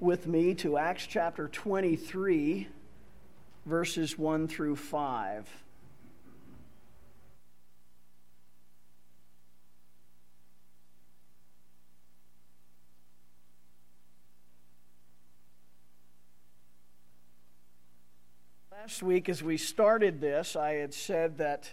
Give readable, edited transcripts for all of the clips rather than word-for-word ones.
with me to Acts chapter 23, verses 1 through 5. Last week, as we started this, I had said that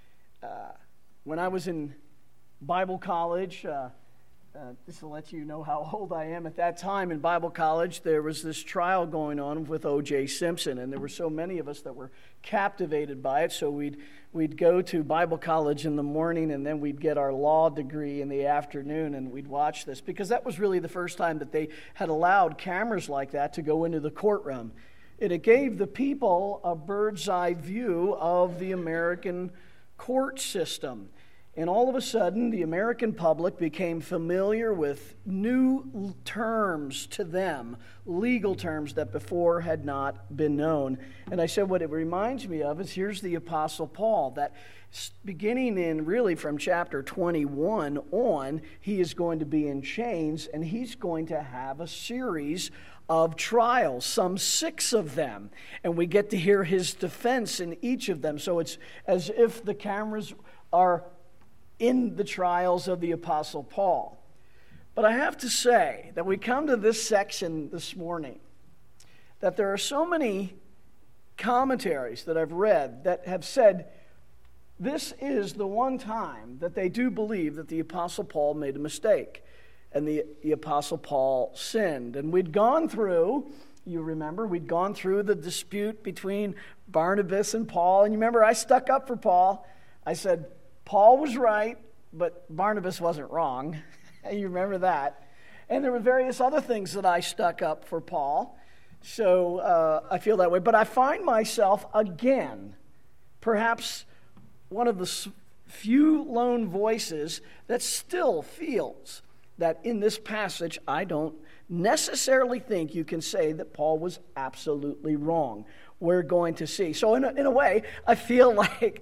when I was in Bible college, just to let you know how old I am, at that time in Bible college, there was this trial going on with O.J. Simpson, and there were so many of us that were captivated by it, so we'd go to Bible college in the morning, and then we'd get our law degree in the afternoon, and we'd watch this, because that was really the first time that they had allowed cameras like that to go into the courtroom. It gave the people a bird's eye view of the American court system. And all of a sudden, the American public became familiar with new terms to them, legal terms that before had not been known. And I said what it reminds me of is here's the Apostle Paul, that beginning in really from chapter 21 on, he is going to be in chains, and he's going to have a series of trials, some 6 of them. And we get to hear his defense in each of them. So it's as if the cameras are in the trials of the Apostle Paul. But I have to say that we come to this section this morning, that there are so many commentaries that I've read that have said this is the one time that they do believe that the Apostle Paul made a mistake and the Apostle Paul sinned. And we'd gone through, you remember, we'd gone through the dispute between Barnabas and Paul. And you remember I stuck up for Paul. I said, Paul was right, but Barnabas wasn't wrong. You remember that. And there were various other things that I stuck up for Paul. So I feel that way. But I find myself again, perhaps one of the few lone voices that still feels that in this passage, I don't necessarily think you can say that Paul was absolutely wrong. We're going to see. So in a way, I feel like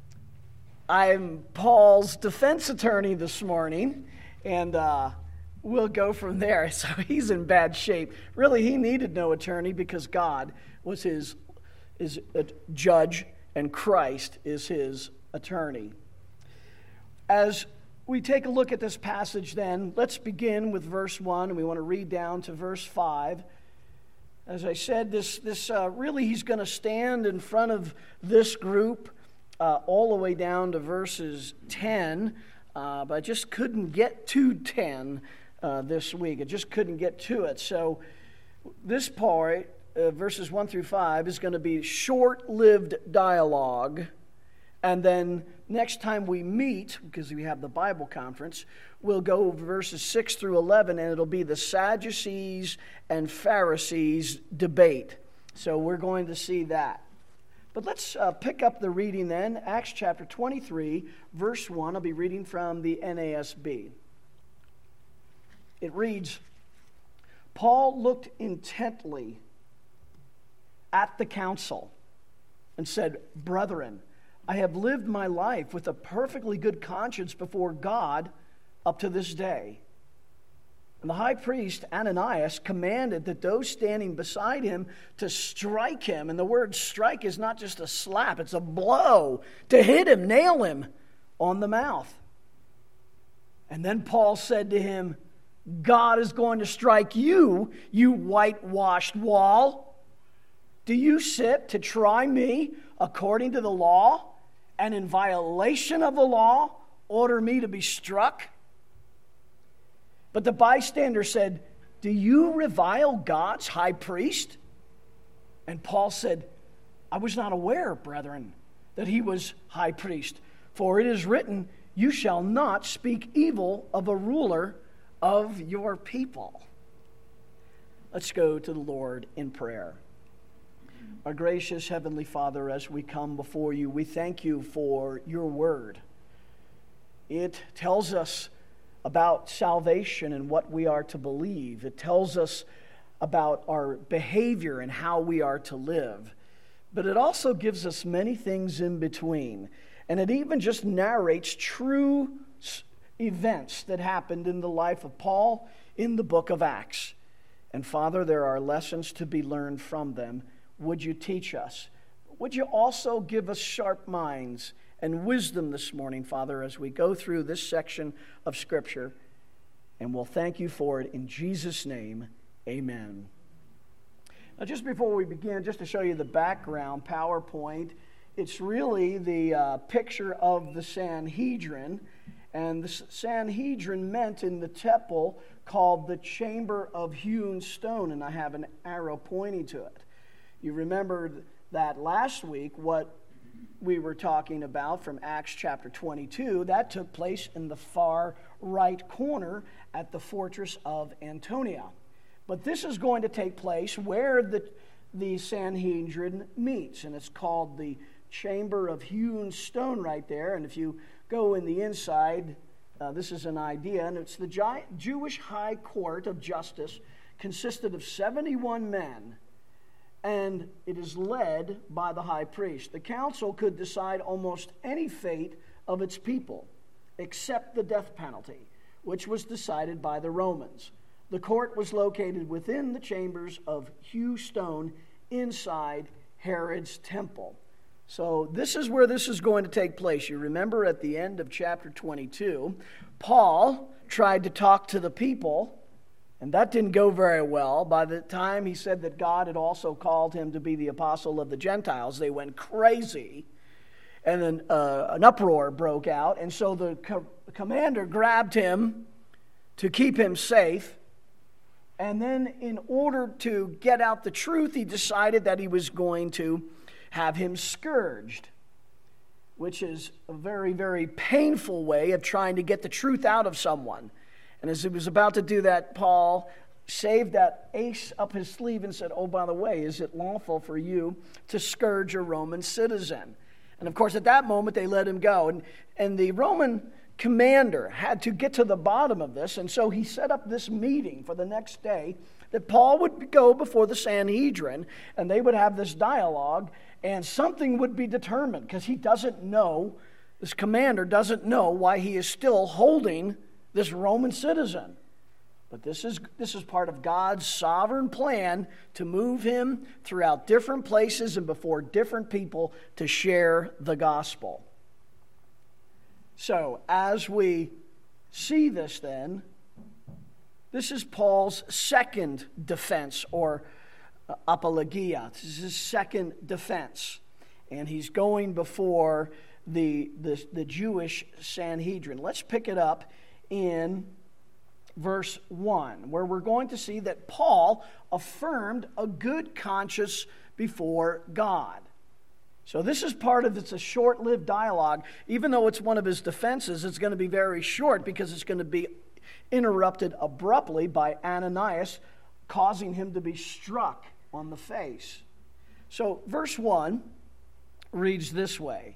I'm Paul's defense attorney this morning, and we'll go from there. So he's in bad shape. Really, he needed no attorney because God was his judge, and Christ is his attorney. As we take a look at this passage then, let's begin with verse 1, and we want to read down to verse 5. As I said, this really he's going to stand in front of this group all the way down to verses 10, but I just couldn't get to 10 this week. I just couldn't get to it. So this part, verses 1 through 5, is going to be short-lived dialogue. And then next time we meet, because we have the Bible conference, we'll go over verses 6 through 11, and it'll be the Sadducees and Pharisees debate. So we're going to see that. But let's pick up the reading then. Acts chapter 23, verse 1. I'll be reading from the NASB. It reads, Paul looked intently at the council and said, Brethren, I have lived my life with a perfectly good conscience before God up to this day. And the high priest, Ananias, commanded that those standing beside him to strike him. And the word strike is not just a slap, it's a blow. To hit him, nail him on the mouth. And then Paul said to him, God is going to strike you, you whitewashed wall. Do you sit to try me according to the law, and in violation of the law, order me to be struck? But the bystander said, Do you revile God's high priest? And Paul said, I was not aware, brethren, that he was high priest. For it is written, You shall not speak evil of a ruler of your people. Let's go to the Lord in prayer. Our gracious Heavenly Father, as we come before you, we thank you for your word. It tells us about salvation and what we are to believe. It tells us about our behavior and how we are to live. But it also gives us many things in between. And it even just narrates true events that happened in the life of Paul in the book of Acts. And Father, there are lessons to be learned from them. Would you teach us? Would you also give us sharp minds and wisdom this morning, Father, as we go through this section of Scripture? And we'll thank you for it in Jesus' name. Amen. Now, just before we begin, just to show you the background PowerPoint, it's really the picture of the Sanhedrin. And the Sanhedrin meant in the temple called the Chamber of Hewn Stone. And I have an arrow pointing to it. You remembered that last week, what we were talking about from Acts chapter 22, that took place in the far right corner at the fortress of Antonia. But this is going to take place where the Sanhedrin meets, and it's called the Chamber of Hewn Stone right there. And if you go in the inside, this is an idea, and it's the Jewish High Court of Justice, consisted of 71 men, and it is led by the high priest. The council could decide almost any fate of its people, except the death penalty, which was decided by the Romans. The court was located within the chambers of hewn stone inside Herod's temple. So this is where this is going to take place. You remember at the end of chapter 22, Paul tried to talk to the people, and that didn't go very well. By the time he said that God had also called him to be the apostle of the Gentiles, they went crazy. And then an uproar broke out. And so the commander grabbed him to keep him safe. And then in order to get out the truth, he decided that he was going to have him scourged, which is a very, very painful way of trying to get the truth out of someone. And as he was about to do that, Paul saved that ace up his sleeve and said, "Oh, by the way, is it lawful for you to scourge a Roman citizen?" And of course, at that moment, they let him go. And the Roman commander had to get to the bottom of this, and so he set up this meeting for the next day that Paul would go before the Sanhedrin, and they would have this dialogue, and something would be determined, because he doesn't know, this commander doesn't know why he is still holding this Roman citizen. But this is part of God's sovereign plan to move him throughout different places and before different people to share the gospel. So, as we see this then, this is Paul's second defense, or apologia. This is his second defense. And he's going before the Jewish Sanhedrin. Let's pick it up in verse 1, where we're going to see that Paul affirmed a good conscience before God. So this is it's a short-lived dialogue. Even though it's one of his defenses, it's going to be very short because it's going to be interrupted abruptly by Ananias, causing him to be struck on the face. So verse 1 reads this way.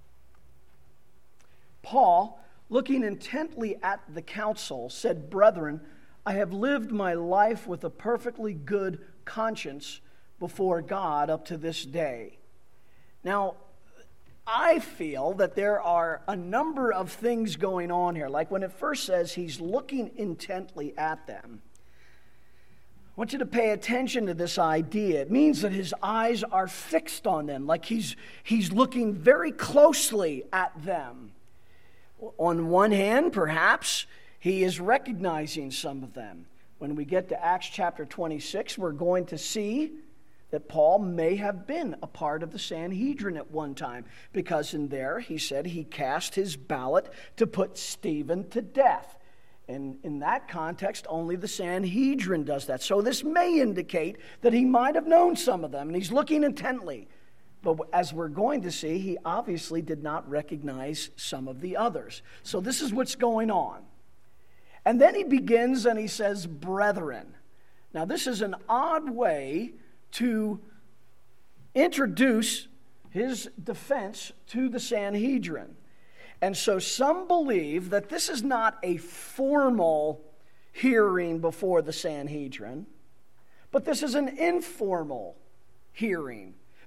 Paul, looking intently at the council, said, "Brethren, I have lived my life with a perfectly good conscience before God up to this day." Now, I feel that there are a number of things going on here. Like when it first says he's looking intently at them. I want you to pay attention to this idea. It means that his eyes are fixed on them, like he's looking very closely at them. On one hand, perhaps, he is recognizing some of them. When we get to Acts chapter 26, we're going to see that Paul may have been a part of the Sanhedrin at one time, because in there he said he cast his ballot to put Stephen to death. And in that context, only the Sanhedrin does that. So this may indicate that he might have known some of them, and he's looking intently. But as we're going to see, he obviously did not recognize some of the others. So this is what's going on. And then he begins and he says, "Brethren." Now this is an odd way to introduce his defense to the Sanhedrin. And so some believe that this is not a formal hearing before the Sanhedrin, but this is an informal hearing,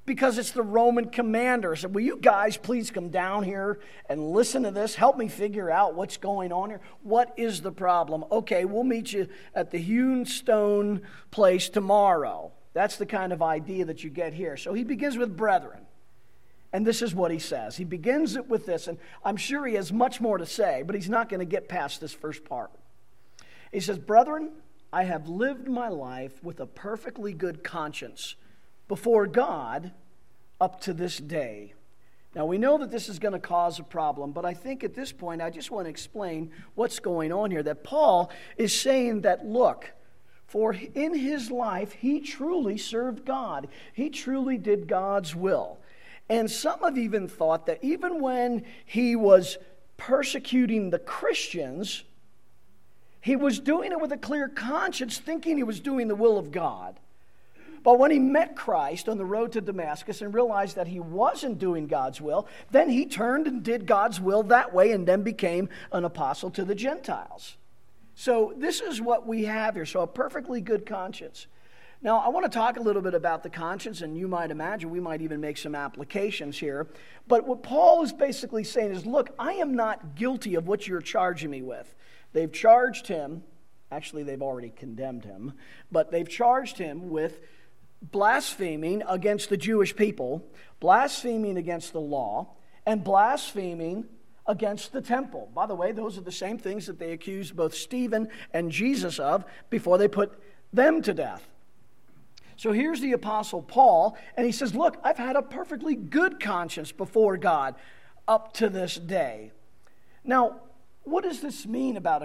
because it's the Roman commander. So will you guys please come down here and listen to this? Help me figure out what's going on here. What is the problem? Okay, we'll meet you at the hewn stone place tomorrow. That's the kind of idea that you get here. So he begins with brethren. And this is what he says. He begins it with this, and I'm sure he has much more to say, but he's not going to get past this first part. He says, brethren, I have lived my life with a perfectly good conscience before God up to this day. Now, we know that this is going to cause a problem, but I think at this point, I just want to explain what's going on here. That Paul is saying that, look, for in his life, he truly served God. He truly did God's will. And some have even thought that even when he was persecuting the Christians, he was doing it with a clear conscience, thinking he was doing the will of God. But when he met Christ on the road to Damascus and realized that he wasn't doing God's will, then he turned and did God's will that way and then became an apostle to the Gentiles. So this is what we have here. So a perfectly good conscience. Now, I want to talk a little bit about the conscience, and you might imagine we might even make some applications here. But what Paul is basically saying is, look, I am not guilty of what you're charging me with. They've charged him, actually they've already condemned him, but they've charged him with blaspheming against the Jewish people, blaspheming against the law, and blaspheming against the temple. By the way, those are the same things that they accused both Stephen and Jesus of before they put them to death. So here's the Apostle Paul, and he says, look, I've had a perfectly good conscience before God up to this day. Now, what does this mean about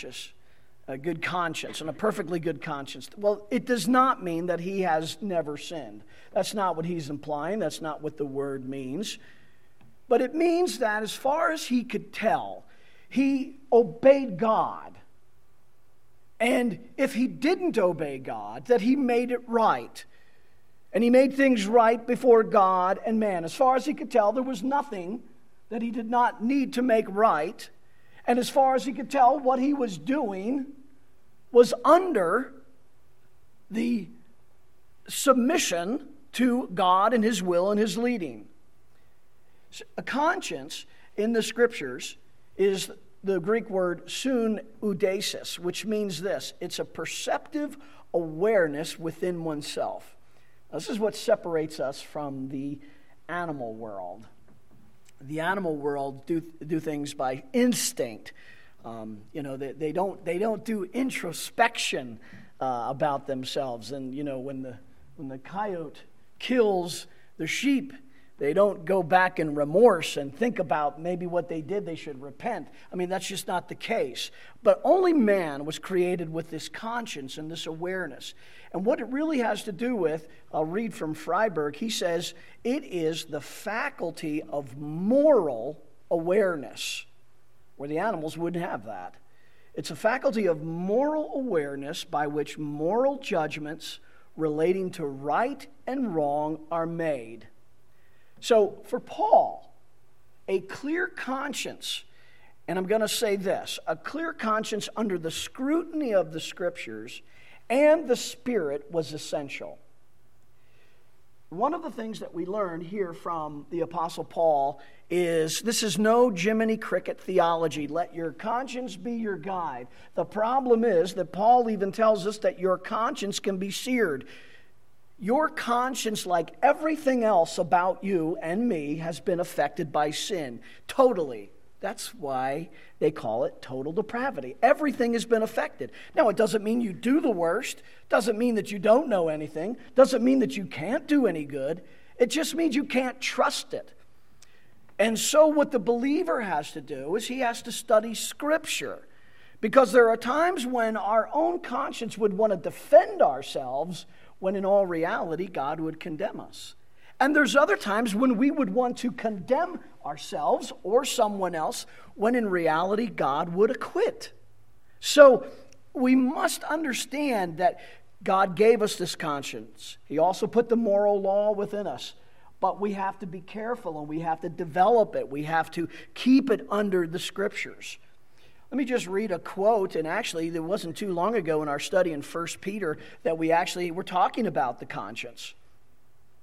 a good conscience, and a perfectly good conscience? Well, it does not mean that he has never sinned. That's not what he's implying. That's not what the word means. But it means that as far as he could tell, he obeyed God. And if he didn't obey God, that he made it right. And he made things right before God and man. As far as he could tell, there was nothing that he did not need to make right. And as far as he could tell, what he was doing was under the submission to God and his will and his leading. A conscience in the Scriptures is the Greek word sun oudesis, which means this. It's a perceptive awareness within oneself. Now, this is what separates us from the animal world. The animal world do things by instinct. They don't do introspection about themselves. And when the coyote kills the sheep, they don't go back in remorse and think about maybe what they did, they should repent. I mean, that's just not the case. But only man was created with this conscience and this awareness. And what it really has to do with, I'll read from Freiberg, he says, it is the faculty of moral awareness, where the animals wouldn't have that. It's a faculty of moral awareness by which moral judgments relating to right and wrong are made. So for Paul, a clear conscience, and I'm going to say this, a clear conscience under the scrutiny of the Scriptures and the Spirit was essential. One of the things that we learn here from the Apostle Paul is this is no Jiminy Cricket theology. Let your conscience be your guide. The problem is that Paul even tells us that your conscience can be seared. Your conscience, like everything else about you and me, has been affected by sin. Totally. That's why they call it total depravity. Everything has been affected. Now, it doesn't mean you do the worst. Doesn't mean that you don't know anything. Doesn't mean that you can't do any good. It just means you can't trust it. And so what the believer has to do is he has to study Scripture. Because there are times when our own conscience would want to defend ourselves, when in all reality, God would condemn us. And there's other times when we would want to condemn ourselves or someone else, when in reality, God would acquit. So we must understand that God gave us this conscience. He also put the moral law within us. But we have to be careful and we have to develop it. We have to keep it under the Scriptures. Let me just read a quote, and actually it wasn't too long ago in our study in 1 Peter that we actually were talking about the conscience.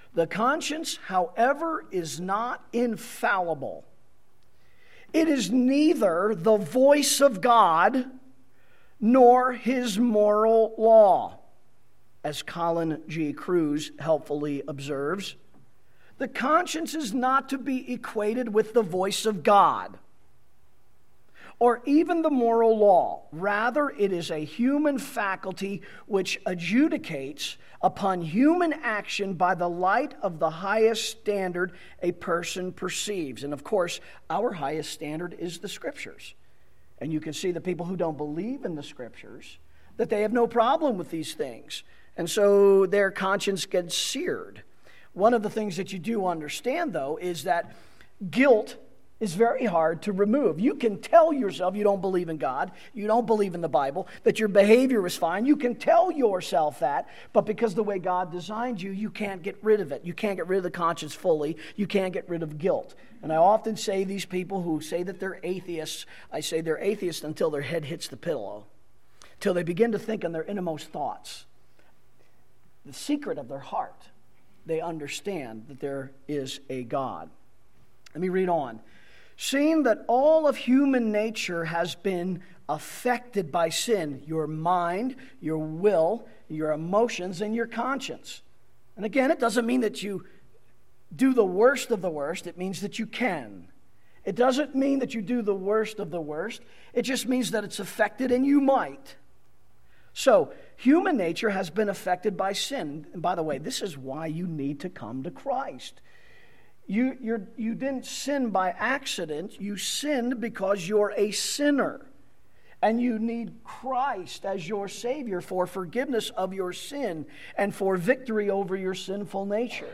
The conscience, however, is not infallible. It is neither the voice of God nor his moral law. As Colin G. Cruz helpfully observes, the conscience is not to be equated with the voice of God or even the moral law. Rather, it is a human faculty which adjudicates upon human action by the light of the highest standard a person perceives. And of course, our highest standard is the Scriptures. And you can see the people who don't believe in the Scriptures, that they have no problem with these things. And so their conscience gets seared. One of the things that you do understand, though, is that guilt is very hard to remove. You can tell yourself you don't believe in God, you don't believe in the Bible, that your behavior is fine. You can tell yourself that, but because the way God designed you, you can't get rid of it. You can't get rid of the conscience fully. You can't get rid of guilt. And I often say these people who say that they're atheists, I say they're atheists until their head hits the pillow, till they begin to think on their innermost thoughts, the secret of their heart. They understand that there is a God. Let me read on. Seeing that all of human nature has been affected by sin, your mind, your will, your emotions, and your conscience. And again, it doesn't mean that you do the worst of the worst. It means that you can. It doesn't mean that you do the worst of the worst. It just means that it's affected and you might. So, human nature has been affected by sin. And by the way, this is why you need to come to Christ. You didn't sin by accident. You sinned because you're a sinner. And you need Christ as your Savior for forgiveness of your sin and for victory over your sinful nature.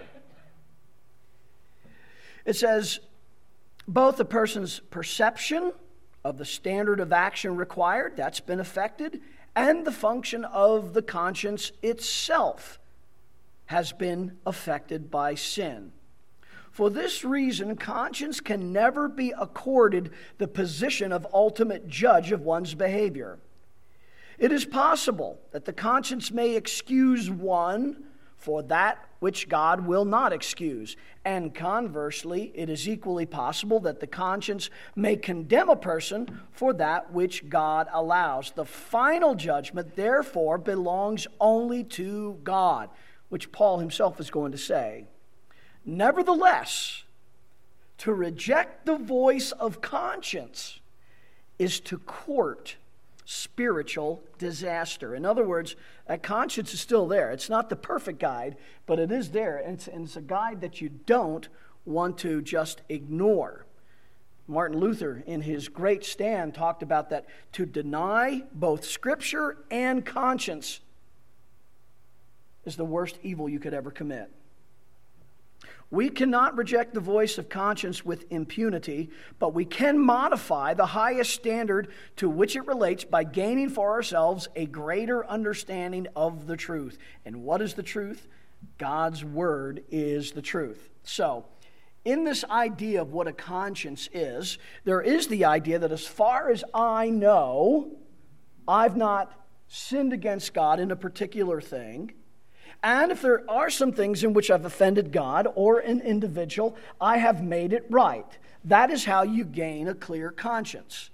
It says, both a person's perception of the standard of action required, that's been affected, and the function of the conscience itself has been affected by sin. For this reason, conscience can never be accorded the position of ultimate judge of one's behavior. It is possible that the conscience may excuse one for that which God will not excuse. And conversely, it is equally possible that the conscience may condemn a person for that which God allows. The final judgment, therefore, belongs only to God, which Paul himself is going to say. Nevertheless, to reject the voice of conscience is to court spiritual disaster. In other words, that conscience is still there. It's not the perfect guide, but it is there, and it's a guide that you don't want to just ignore. Martin Luther, in his great stand, talked about that to deny both Scripture and conscience is the worst evil you could ever commit. We cannot reject the voice of conscience with impunity, but we can modify the highest standard to which it relates by gaining for ourselves a greater understanding of the truth. And what is the truth? God's Word is the truth. So, in this idea of what a conscience is, there is the idea that as far as I know, I've not sinned against God in a particular thing. And if there are some things in which I've offended God or an individual, I have made it right. That is how you gain a clear conscience.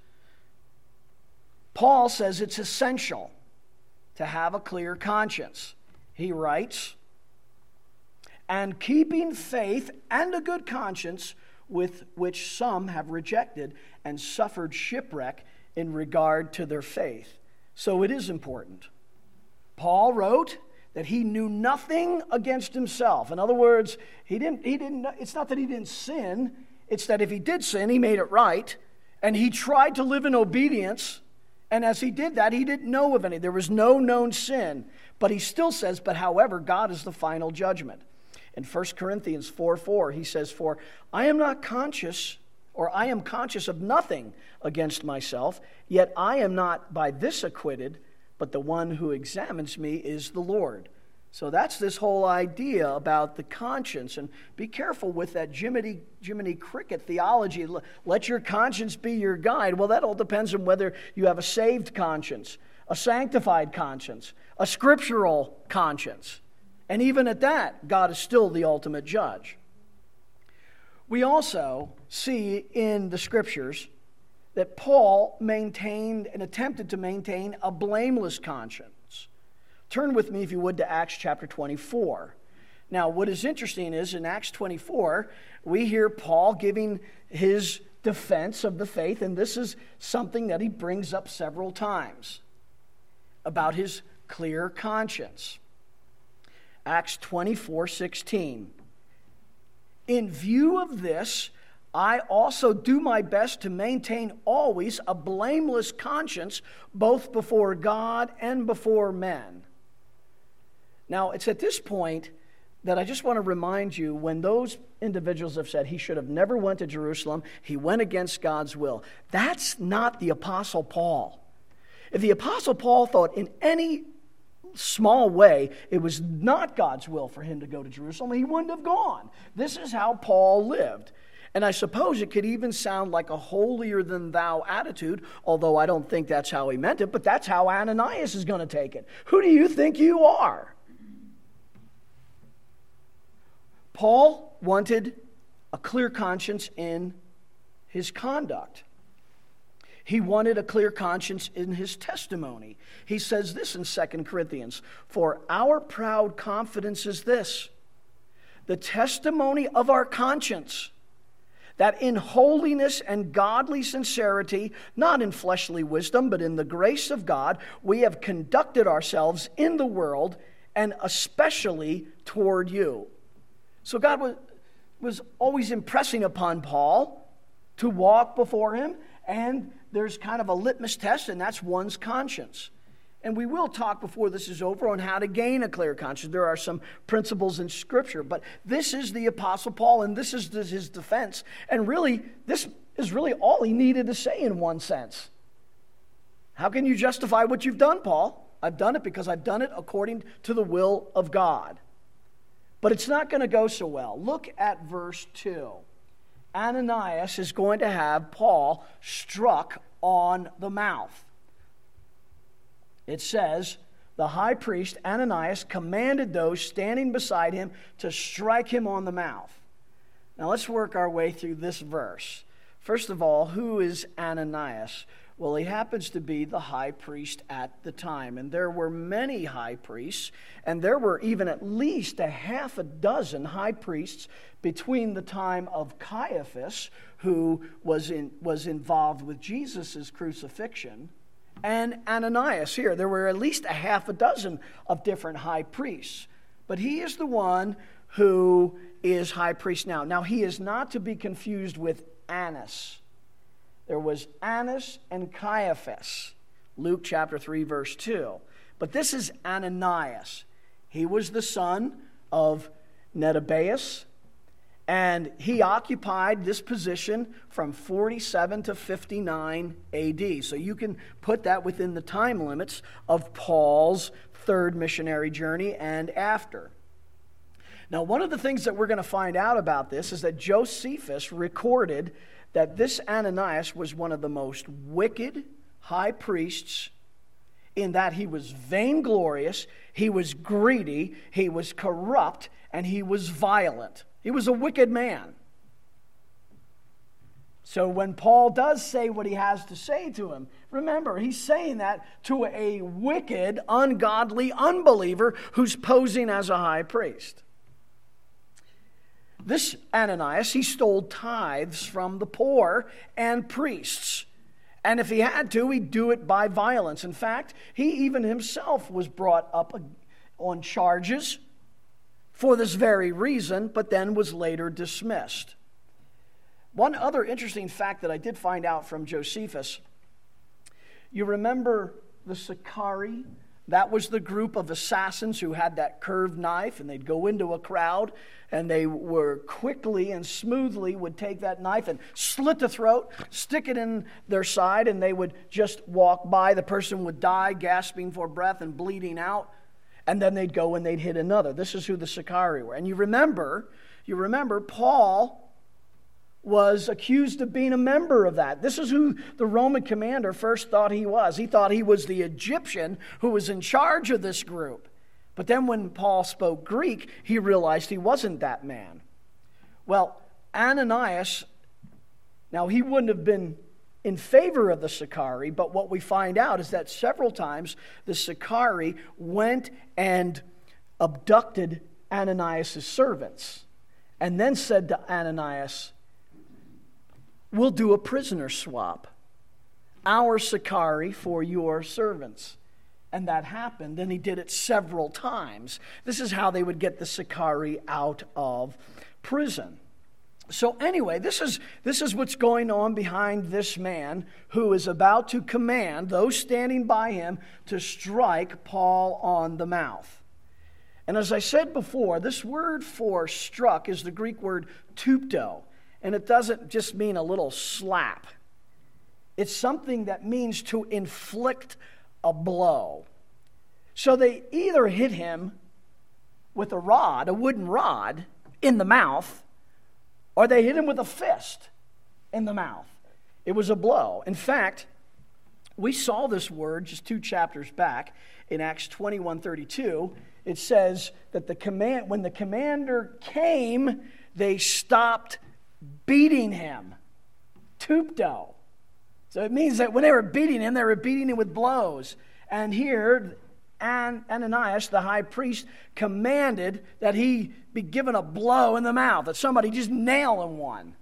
Paul says it's essential to have a clear conscience. He writes, and keeping faith and a good conscience with which some have rejected and suffered shipwreck in regard to their faith. So it is important. Paul wrote that he knew nothing against himself. In other words, he didn't. It's not that he didn't sin. It's that if he did sin, he made it right. And he tried to live in obedience. And as he did that, he didn't know of any. There was no known sin. But he still says, but however, God is the final judgment. In 1 Corinthians 4:4, he says, for I am not conscious, or I am conscious of nothing against myself, yet I am not by this acquitted, but the one who examines me is the Lord. So that's this whole idea about the conscience. And be careful with that Jiminy Cricket theology. Let your conscience be your guide. Well, that all depends on whether you have a saved conscience, a sanctified conscience, a scriptural conscience. And even at that, God is still the ultimate judge. We also see in the Scriptures that Paul maintained and attempted to maintain a blameless conscience. Turn with me, if you would, to Acts chapter 24. Now, what is interesting is in Acts 24, we hear Paul giving his defense of the faith, and this is something that he brings up several times about his clear conscience. Acts 24:16. In view of this, I also do my best to maintain always a blameless conscience, both before God and before men. Now, it's at this point that I just want to remind you, when those individuals have said he should have never went to Jerusalem, he went against God's will. That's not the Apostle Paul. If the Apostle Paul thought in any small way it was not God's will for him to go to Jerusalem, he wouldn't have gone. This is how Paul lived. And I suppose it could even sound like a holier-than-thou attitude, although I don't think that's how he meant it, but that's how Ananias is going to take it. Who do you think you are? Paul wanted a clear conscience in his conduct. He wanted a clear conscience in his testimony. He says this in 2 Corinthians, "For our proud confidence is this, the testimony of our conscience, that in holiness and godly sincerity, not in fleshly wisdom, but in the grace of God, we have conducted ourselves in the world, and especially toward you." So God was always impressing upon Paul to walk before him, and there's kind of a litmus test, and that's one's conscience. And we will talk before this is over on how to gain a clear conscience. There are some principles in Scripture, but this is the Apostle Paul, and this is his defense. And really, this is really all he needed to say in one sense. How can you justify what you've done, Paul? I've done it because I've done it according to the will of God. But it's not going to go so well. Look at verse 2. Ananias is going to have Paul struck on the mouth. It says, the high priest Ananias commanded those standing beside him to strike him on the mouth. Now let's work our way through this verse. First of all, who is Ananias? Well, he happens to be the high priest at the time. And there were many high priests, and there were even at least a half a dozen high priests between the time of Caiaphas, who was involved with Jesus' crucifixion, and Ananias here. There were at least a half a dozen of different high priests. But he is the one who is high priest now. Now, he is not to be confused with Annas. There was Annas and Caiaphas, Luke chapter 3, verse 2. But this is Ananias. He was the son of Nebaeus, and he occupied this position from 47 to 59 AD. So you can put that within the time limits of Paul's third missionary journey and after. Now, one of the things that we're going to find out about this is that Josephus recorded that this Ananias was one of the most wicked high priests, in that he was vainglorious, he was greedy, he was corrupt, and he was violent. He was a wicked man. So when Paul does say what he has to say to him, remember, he's saying that to a wicked, ungodly unbeliever who's posing as a high priest. This Ananias, he stole tithes from the poor and priests. And if he had to, he'd do it by violence. In fact, he even himself was brought up on charges for this very reason, but then was later dismissed. One other interesting fact that I did find out from Josephus, you remember the Sicarii? That was the group of assassins who had that curved knife, and they'd go into a crowd, and they were quickly and smoothly would take that knife and slit the throat, stick it in their side, and they would just walk by. The person would die, gasping for breath and bleeding out, and then they'd go and they'd hit another. This is who the Sicarii were. And you remember Paul was accused of being a member of that. This is who the Roman commander first thought he was. He thought he was the Egyptian who was in charge of this group. But then when Paul spoke Greek, he realized he wasn't that man. Well, Ananias, now he wouldn't have been in favor of the Sicarii, but what we find out is that several times the Sicarii went and abducted Ananias' servants and then said to Ananias, "We'll do a prisoner swap. Our Sicarii for your servants." And that happened, and he did it several times. This is how they would get the Sicarii out of prison. So anyway, this is what's going on behind this man who is about to command those standing by him to strike Paul on the mouth. And as I said before, this word for struck is the Greek word tupto, and it doesn't just mean a little slap. It's something that means to inflict a blow. So they either hit him with a rod, a wooden rod, in the mouth, or they hit him with a fist in the mouth. It was a blow. In fact, we saw this word just 2 chapters back in Acts 21:32. It says that when the commander came, they stopped beating him. Tupto. So it means that when they were beating him with blows. And here, Ananias, the high priest, commanded that he be given a blow in the mouth, that somebody just nail him one.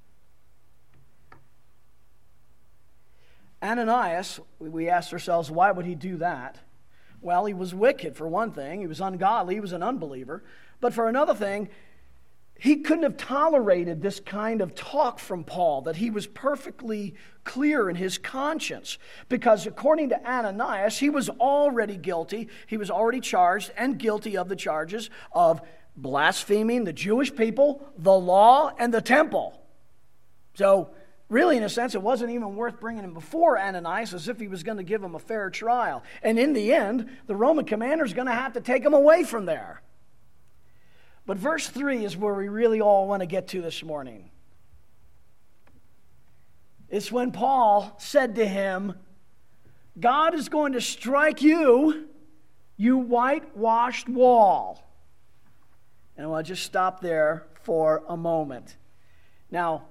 Ananias, we asked ourselves, why would he do that? Well, he was wicked, for one thing. He was ungodly. He was an unbeliever. But for another thing, he couldn't have tolerated this kind of talk from Paul, that he was perfectly clear in his conscience. Because according to Ananias, he was already guilty. He was already charged and guilty of the charges of blaspheming the Jewish people, the law, and the temple. So, really, in a sense, it wasn't even worth bringing him before Ananias as if he was going to give him a fair trial. And in the end, the Roman commander is going to have to take him away from there. But verse 3 is where we really all want to get to this morning. It's when Paul said to him, "God is going to strike you, you whitewashed wall." And I'll just stop there for a moment. Now,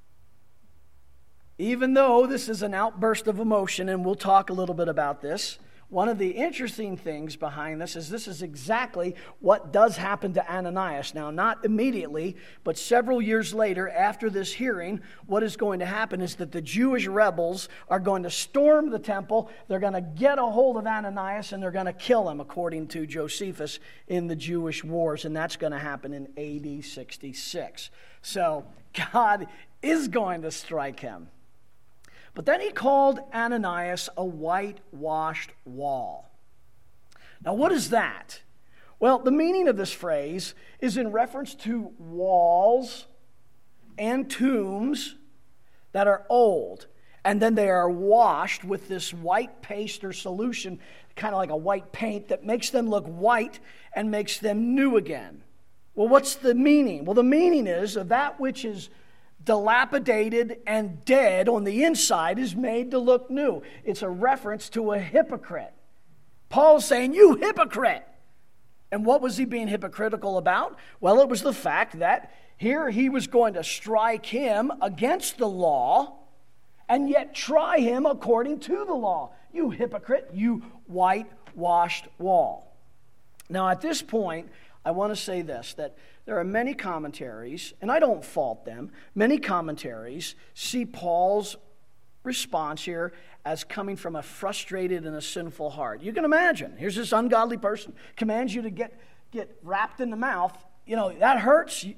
even though this is an outburst of emotion, and we'll talk a little bit about this, one of the interesting things behind this is exactly what does happen to Ananias. Now, not immediately, but several years later, after this hearing, what is going to happen is that the Jewish rebels are going to storm the temple. They're going to get a hold of Ananias, and they're going to kill him, according to Josephus in the Jewish wars. And that's going to happen in AD 66. So, God is going to strike him. But then he called Ananias a whitewashed wall. Now, what is that? Well, the meaning of this phrase is in reference to walls and tombs that are old, and then they are washed with this white paste or solution, kind of like a white paint, that makes them look white and makes them new again. Well, what's the meaning? Well, the meaning is of that which is dilapidated and dead on the inside is made to look new. It's a reference to a hypocrite. Paul's saying, "You hypocrite!" And what was he being hypocritical about? Well, it was the fact that here he was going to strike him against the law and yet try him according to the law. You hypocrite, you whitewashed wall. Now, at this point, I want to say this, that there are many commentaries, and I don't fault them, many commentaries see Paul's response here as coming from a frustrated and a sinful heart. You can imagine, here's this ungodly person, commands you to get wrapped in the mouth. You know, that hurts.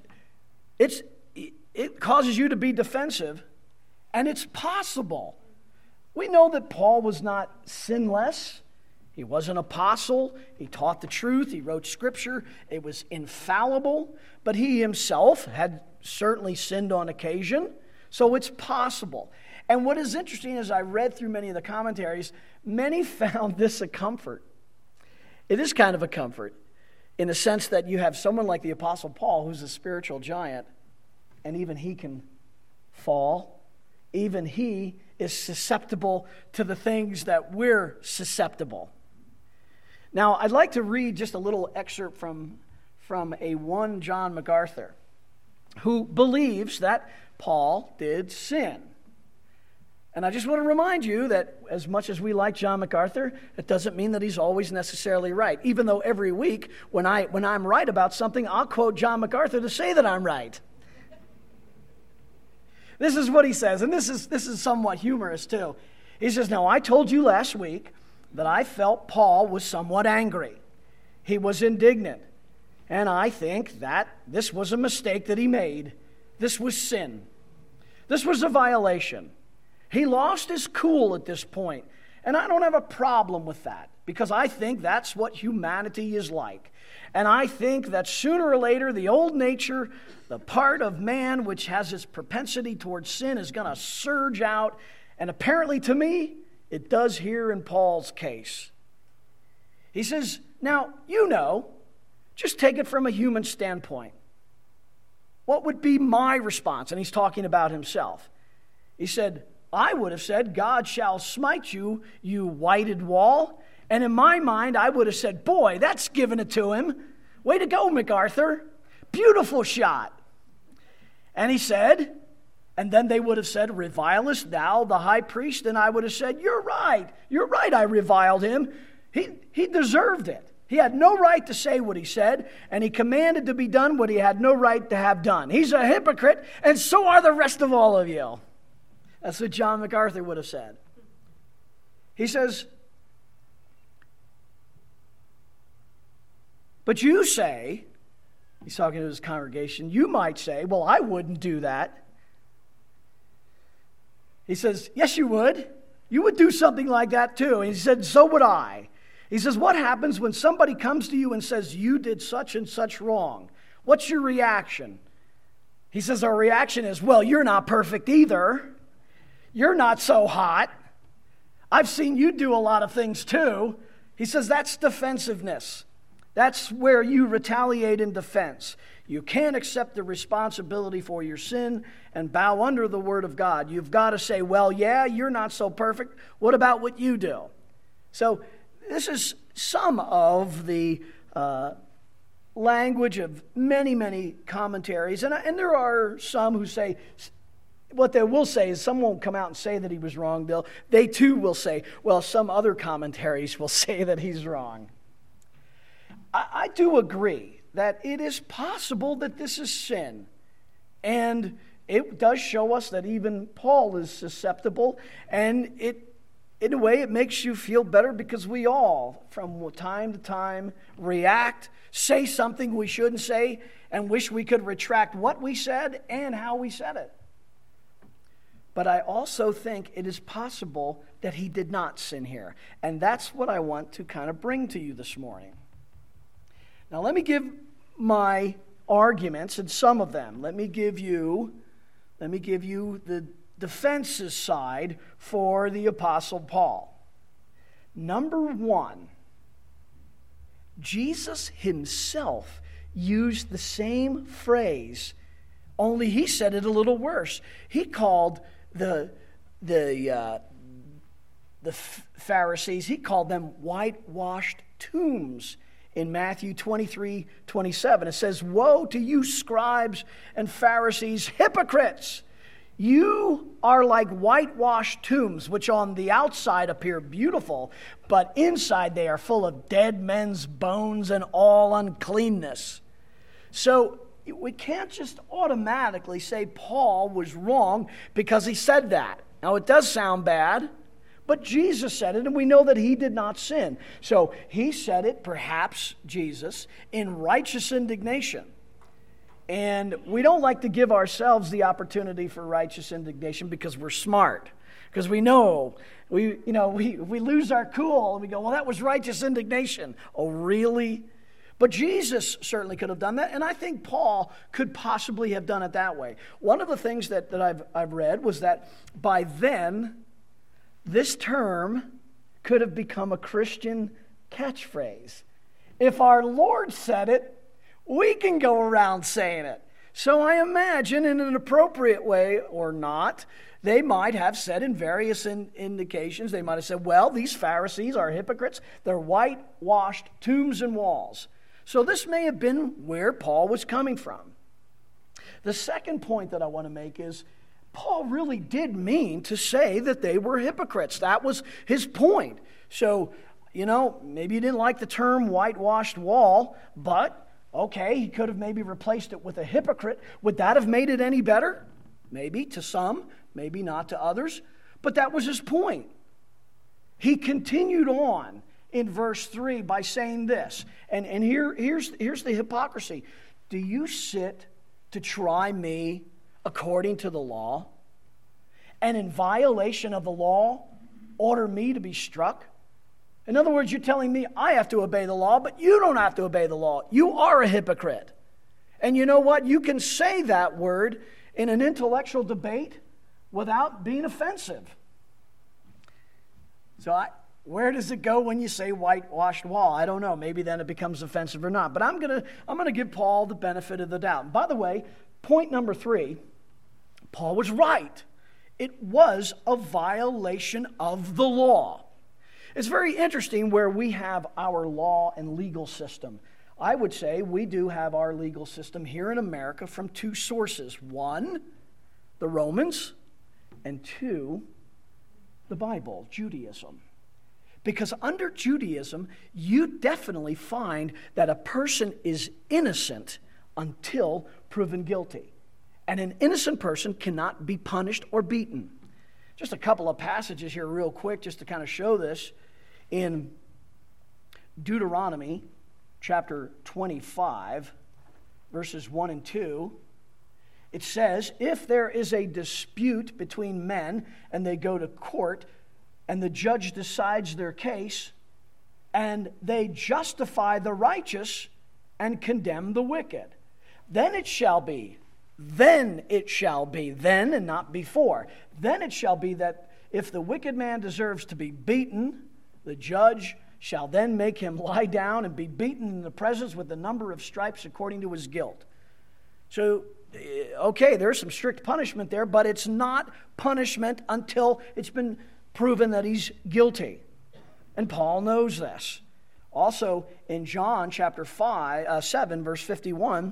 It causes you to be defensive, and it's possible. We know that Paul was not sinless. He was an apostle. He taught the truth. He wrote scripture. It was infallible. But he himself had certainly sinned on occasion. So it's possible. And what is interesting is I read through many of the commentaries, many found this a comfort. It is kind of a comfort in the sense that you have someone like the Apostle Paul, who's a spiritual giant, and even he can fall. Even he is susceptible to the things that we're susceptible. Now, I'd like to read just a little excerpt from a one John MacArthur, who believes that Paul did sin. And I just want to remind you that as much as we like John MacArthur, it doesn't mean that he's always necessarily right. Even though every week when I'm right about something, I'll quote John MacArthur to say that I'm right. This is what he says, and this is somewhat humorous too. He says, "Now I told you last week that I felt Paul was somewhat angry. He was indignant. And I think that this was a mistake that he made. This was sin. This was a violation. He lost his cool at this point, and I don't have a problem with that because I think that's what humanity is like. And I think that sooner or later, the old nature, the part of man which has its propensity towards sin, is going to surge out. And apparently to me, it does here in Paul's case." He says, "Now, just take it from a human standpoint. What would be my response?" And he's talking about himself. He said, "I would have said, 'God shall smite you, you whited wall.' And in my mind, I would have said, 'Boy, that's giving it to him. Way to go, MacArthur. Beautiful shot.' And he said," and then they would have said, "Revilest thou the high priest?" And I would have said, you're right, I reviled him. He deserved it. He had no right to say what he said, and he commanded to be done what he had no right to have done. He's a hypocrite, and so are the rest of all of you." That's what John MacArthur would have said. He says, "But you say," he's talking to his congregation, "you might say, 'Well, I wouldn't do that.'" He says, "Yes, you would. You would do something like that too." And he said, "So would I." He says, "What happens when somebody comes to you and says, 'You did such and such wrong'? What's your reaction?" He says, "Our reaction is, 'Well, you're not perfect either. You're not so hot. I've seen you do a lot of things too.'" He says, "That's defensiveness. That's where you retaliate in defense. You can't accept the responsibility for your sin and bow under the word of God. You've got to say, 'Well, yeah, you're not so perfect. What about what you do?'" So this is some of the language of many, many commentaries. And there are some who say, what they will say is, some won't come out and say that he was wrong. They too will say, well, some other commentaries will say that he's wrong. I do agree that it is possible that this is sin. And it does show us that even Paul is susceptible. And in a way, it makes you feel better because we all, from time to time, react, say something we shouldn't say, and wish we could retract what we said and how we said it. But I also think it is possible that he did not sin here. And that's what I want to kind of bring to you this morning. Now, let me give my arguments, and some of them. Let me give you the defense's side for the Apostle Paul. Number one, Jesus himself used the same phrase, only he said it a little worse. He called the Pharisees, he called them whitewashed tombs. In Matthew 23:27, it says, "Woe to you, scribes and Pharisees, hypocrites! You are like whitewashed tombs, which on the outside appear beautiful, but inside they are full of dead men's bones and all uncleanness." So we can't just automatically say Paul was wrong because he said that. Now, it does sound bad, but Jesus said it, and we know that he did not sin. So he said it, perhaps Jesus, in righteous indignation. And we don't like to give ourselves the opportunity for righteous indignation because we're smart. Because we know, we lose our cool and we go, well, that was righteous indignation. Oh, really? But Jesus certainly could have done that, and I think Paul could possibly have done it that way. One of the things that I've read was that by then, this term could have become a Christian catchphrase. If our Lord said it, we can go around saying it. So I imagine in an appropriate way or not, they might have said in various indications, they might have said, well, these Pharisees are hypocrites. They're whitewashed tombs and walls. So this may have been where Paul was coming from. The second point that I want to make is Paul really did mean to say that they were hypocrites. That was his point. So, maybe he didn't like the term whitewashed wall, but okay, he could have maybe replaced it with a hypocrite. Would that have made it any better? Maybe to some, maybe not to others. But that was his point. He continued on in verse 3 by saying this. And here's the hypocrisy. Do you sit to try me according to the law, and in violation of the law, order me to be struck? In other words, you're telling me I have to obey the law, but you don't have to obey the law. You are a hypocrite. And you know what? You can say that word in an intellectual debate without being offensive. So where does it go when you say whitewashed wall? I don't know. Maybe then it becomes offensive or not. But I'm gonna give Paul the benefit of the doubt. And by the way, point number 3, Paul was right. It was a violation of the law. It's very interesting where we have our law and legal system. I would say we do have our legal system here in America from 2 sources. 1, the Romans, and 2, the Bible, Judaism. Because under Judaism, you definitely find that a person is innocent until proven guilty. And an innocent person cannot be punished or beaten. Just a couple of passages here real quick just to kind of show this. In Deuteronomy chapter 25, verses 1 and 2, it says, if there is a dispute between men and they go to court and the judge decides their case and they justify the righteous and condemn the wicked, then it shall be then and not before. Then it shall be that if the wicked man deserves to be beaten, the judge shall then make him lie down and be beaten in the presence with the number of stripes according to his guilt. So, okay, there's some strict punishment there, but it's not punishment until it's been proven that he's guilty. And Paul knows this. Also, in John chapter 7, verse 51,